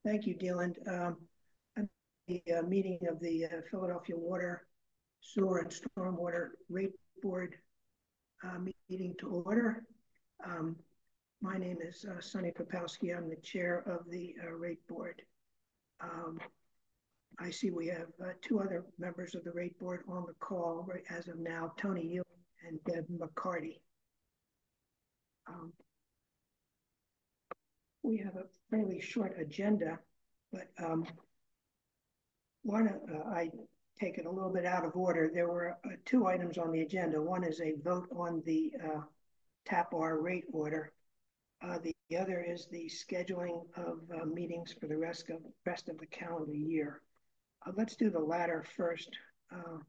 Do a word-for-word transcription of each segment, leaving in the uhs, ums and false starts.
Thank you, Deland. Um, the uh, meeting of the uh, Philadelphia Water, Sewer, and Stormwater Rate Board uh, meeting to order. Um, my name is uh, Sonny Popowski. I'm the chair of the uh, Rate Board. Um, I see we have uh, two other members of the Rate Board on the call right as of now, Tony Ewing and Deb McCarty. Um, we have a fairly short agenda, but um, why don't uh, I take it a little bit out of order? There were uh, two items on the agenda. One is a vote on the uh, TAPR rate order. Uh, the, the other is the scheduling of uh, meetings for the rest of, rest of the calendar year. Uh, let's do the latter first. Uh,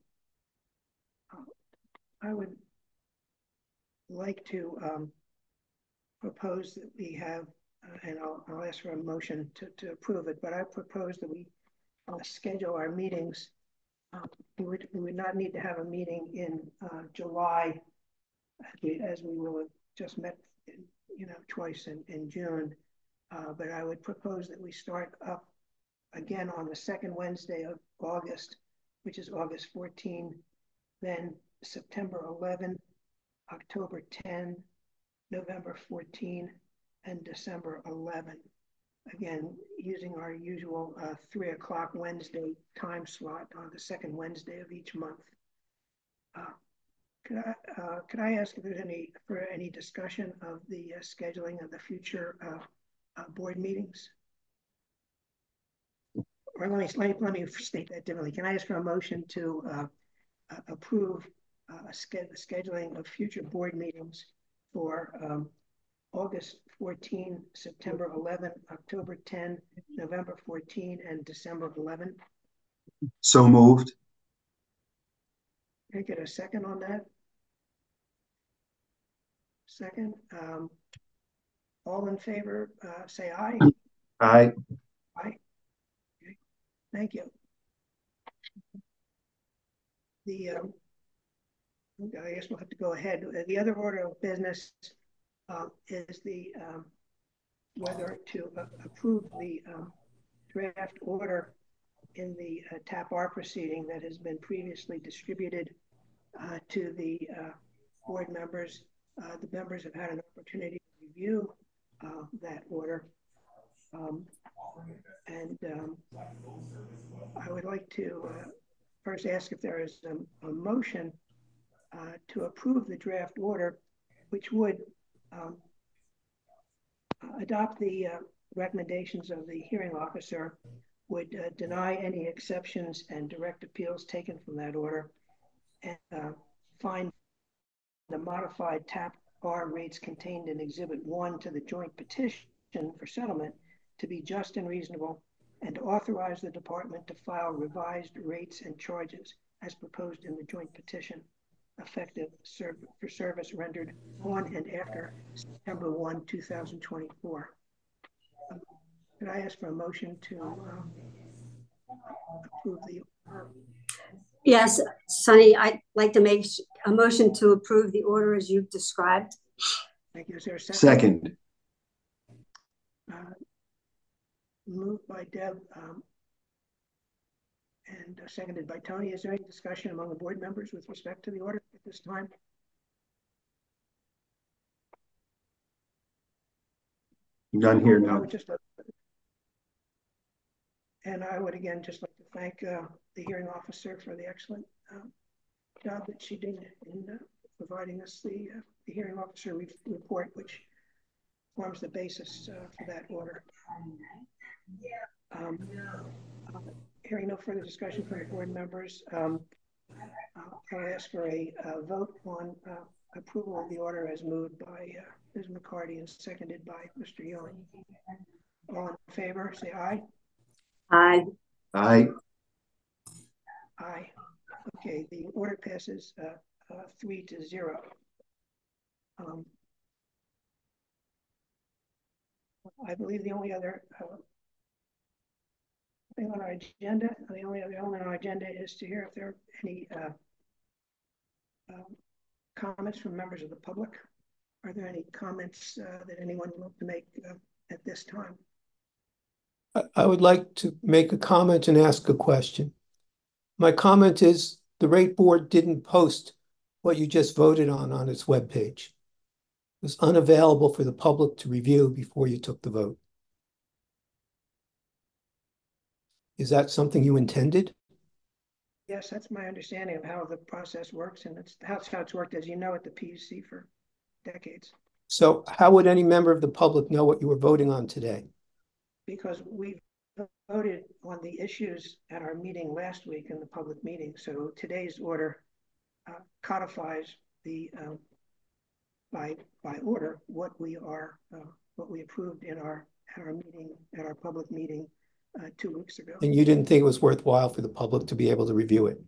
I would like to um, propose that we have, uh, and I'll, I'll ask for a motion to, to approve it, but I propose that we uh, schedule our meetings. Uh, we, would, we would not need to have a meeting in uh, July, as we, as we will have just met, in, you know, twice in, in June. Uh, but I would propose that we start up again on the second Wednesday of August, which is August fourteenth, then September eleventh, October tenth, November fourteenth, and December eleventh. Again, using our usual uh, three o'clock Wednesday time slot on the second Wednesday of each month. Uh, could I uh, could I ask if there's any for any discussion of the uh, scheduling of the future uh, uh, board meetings? Or let me let me let me state that differently. Can I ask for a motion to uh, uh, approve uh, the scheduling of future board meetings for um, August fourteenth, September eleventh, October tenth, November fourteenth, and December eleventh? So moved. Can I get a second on that? Second. Um, all in favor, uh, say aye. Aye. Aye. Okay. Thank you. The um, I guess we'll have to go ahead. The other order of business uh, is the um, whether to uh, approve the um, draft order in the uh, TAPR proceeding that has been previously distributed uh, to the uh, board members. Uh, the members have had an opportunity to review uh, that order. Um, and um, I would like to uh, first ask if there is a, a motion uh, to approve the draft order, which would um, adopt the uh, recommendations of the hearing officer, would uh, deny any exceptions and direct appeals taken from that order, and uh, find the modified TAPR rates contained in Exhibit one to the joint petition for settlement to be just and reasonable, and to authorize the department to file revised rates and charges as proposed in the joint petition, effective serv for service rendered on and after September first, two thousand twenty-four. Um, could I ask for a motion to uh, approve the order? Yes, Sonny, I'd like to make a motion to approve the order as you've described. Thank you. Is there a second? Second. Uh, moved by Deb um, and uh, seconded by Tony. Is there any discussion among the board members with respect to the order at this time? None here now. I would just, uh, and I would again just like to thank uh, the hearing officer for the excellent uh, job that she did in uh, providing us the, uh, the hearing officer re report, which forms the basis uh, for that order. Um, uh, hearing no further discussion from the board members, um, I'll ask for a uh, vote on uh, approval of the order as moved by uh, Miz McCarty and seconded by Mister Ewing. All in favor, say aye. Aye. Aye. Aye. Okay, the order passes uh, uh, three to zero. Um, I believe the only other uh, thing on our agenda, the only other element on our agenda is to hear if there are any uh, uh, comments from members of the public. Are there any comments uh, that anyone would like to make uh, at this time? I, I would like to make a comment and ask a question. My comment is the rate board didn't post what you just voted on on its webpage. It was unavailable for the public to review before you took the vote. Is that something you intended? Yes, that's my understanding of how the process works, and it's how it's, how it's worked, as you know, at the P U C for decades. So how would any member of the public know what you were voting on today? Because we voted on the issues at our meeting last week in the public meeting. So today's order uh, codifies the uh, by by order what we are uh, what we approved in our at our meeting at our public meeting uh, two weeks ago. And you didn't think it was worthwhile for the public to be able to review it?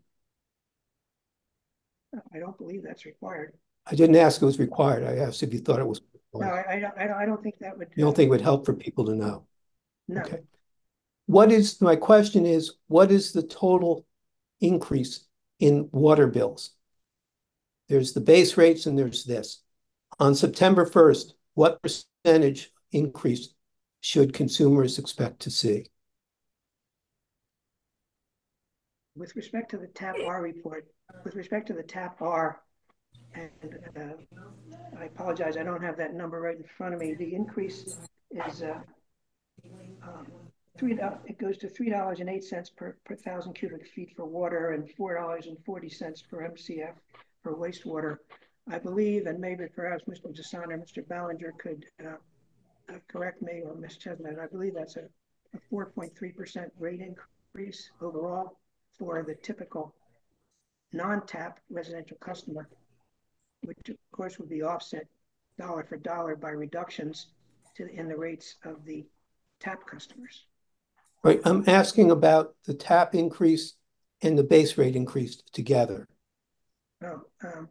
I don't believe that's required. I didn't ask if it was required. I asked if you thought it was. No, I, I, I don't think that would. You don't think it would help for people to know? No. Okay. What is, my question is, what is the total increase in water bills? There's the base rates and there's this. On September first, what percentage increase should consumers expect to see? With respect to the TAP R report, with respect to the TAP R, and uh, I apologize, I don't have that number right in front of me. The increase is uh, um, three. It goes to three dollars and eight cents per per thousand cubic feet for water and four dollars and forty cents per M C F for wastewater. I believe, and maybe perhaps Mister Desson or Mister Ballinger could uh, uh, correct me, or Miz Chestnut. I believe that's a, a four point three percent rate increase overall for the typical non-TAP residential customer, which of course would be offset dollar for dollar by reductions to in the rates of the TAP customers. Right, I'm asking about the TAP increase and the base rate increase together. Oh, um,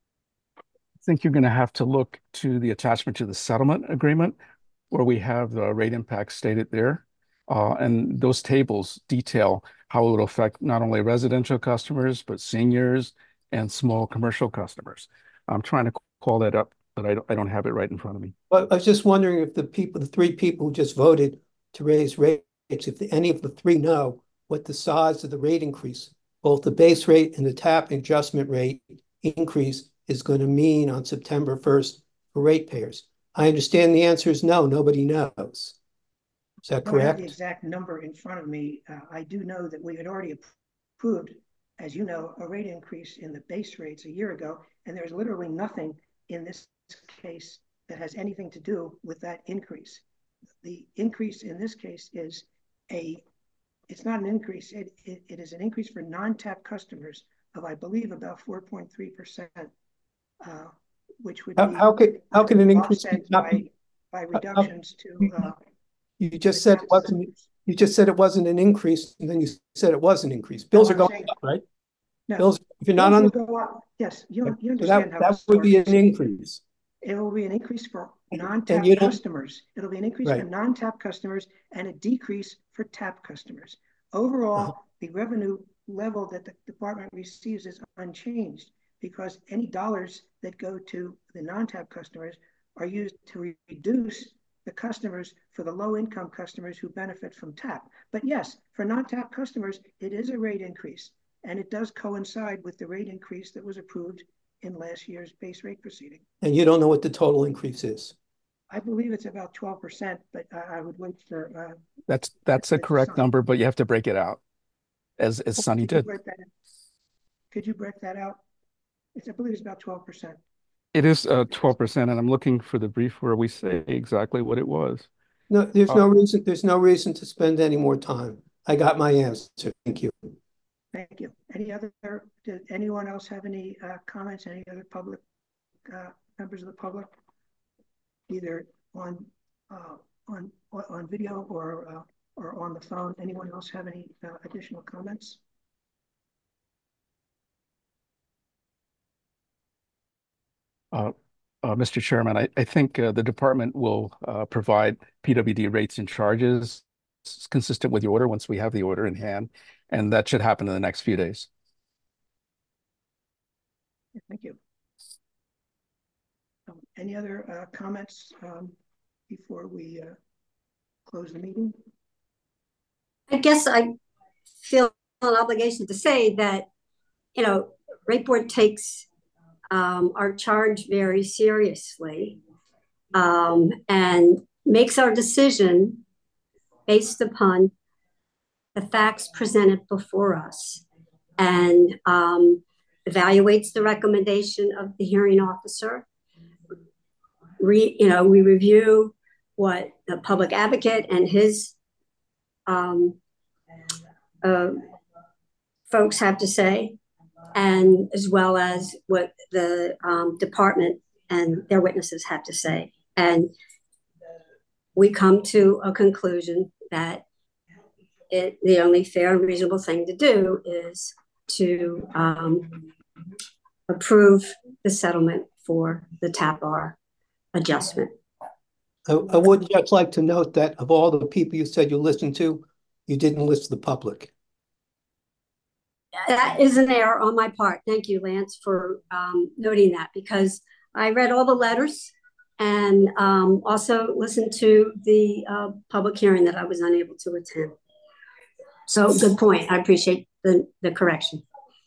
I think you're going to have to look to the attachment to the settlement agreement where we have the rate impact stated there. Uh, and those tables detail how it would affect not only residential customers, but seniors and small commercial customers. I'm trying to call that up, but I don't, I don't have it right in front of me. But I was just wondering if the people, the three people who just voted to raise rates, if the, any of the three know what the size of the rate increase, both the base rate and the TAP adjustment rate increase is going to mean on September first for ratepayers. I understand the answer is no, nobody knows. Is that I don't have correct? the exact number in front of me. Uh, I do know that we had already approved, as you know, a rate increase in the base rates a year ago, and there's literally nothing in this case that has anything to do with that increase. The increase in this case is a, it's not an increase, it, it, it is an increase for non-TAP customers of, I believe, about four point three percent, uh, which would How, be how could how can an increase be offset not by, be, by reductions to uh, you just said it wasn't you just said it wasn't an increase, and then you said it was an increase. Bills No, are I'm going saying- up, right? No, Bills, if you're not bills on will the, go up. Yes, you, you so understand that, how that this would be works. an increase. It will be an increase for And non-TAP you don't- customers. It'll be an increase for Right. non-TAP customers and a decrease for TAP customers. Overall, Uh-huh. the revenue level that the department receives is unchanged because any dollars that go to the non-TAP customers are used to re- reduce the customers for the low-income customers who benefit from TAP. But yes, for non-TAP customers, it is a rate increase, and it does coincide with the rate increase that was approved in last year's base rate proceeding. And you don't know what the total increase is. I believe it's about twelve percent, but I, I would wait for. Uh, That's that's a Mister correct Sonny. number, but you have to break it out as, as Sunny Could you did. break that, could you break that out? It's, I believe it's about twelve percent. It is uh, twelve percent, and I'm looking for the brief where we say exactly what it was. No, there's Uh, no reason, there's no reason to spend any more time. I got my answer. Thank you. Thank you. Any other, did anyone else have any uh, comments? Any other public, uh, members of the public? Either on, uh, on, on video or, uh, or on the phone. Anyone else have any uh, additional comments? Uh, uh, Mister Chairman, I, I think uh, the department will uh, provide P W D rates and charges consistent with the order once we have the order in hand, and that should happen in the next few days. Thank you. Um, any other uh, comments um, before we uh, close the meeting? I guess I feel an obligation to say that, you know, Rate Board takes um, our charge very seriously um, and makes our decision based upon the facts presented before us and um, evaluates the recommendation of the hearing officer. Re, you know, we review what the public advocate and his um, uh, folks have to say, and as well as what the um, department and their witnesses have to say. And we come to a conclusion that it, the only fair and reasonable thing to do is to um, approve the settlement for the T A P R adjustment. I, I would just like to note that of all the people you said you listened to, you didn't list the public. That is an error on my part. Thank you, Lance, for um, noting that, because I read all the letters and um, also listened to the uh, public hearing that I was unable to attend. So good point. I appreciate the, the correction.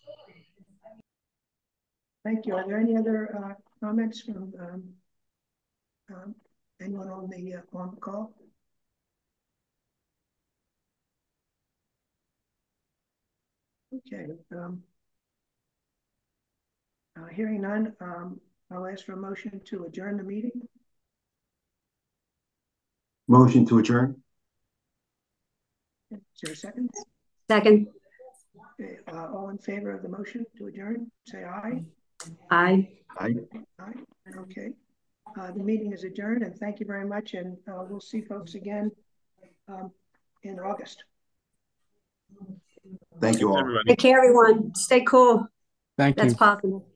Thank you. Are there any other uh, comments from um, um, anyone on the uh, on the call? Okay. Um, uh, hearing none, um, I'll ask for a motion to adjourn the meeting. Motion to adjourn. Is there a second? Second. Okay, uh, all in favor of the motion to adjourn, say aye. Aye. Aye. Aye. Okay. Uh, the meeting is adjourned, and thank you very much. And uh, we'll see folks again um, in August. Thank you all. Take care, everyone. Stay cool. Thank you. That's possible.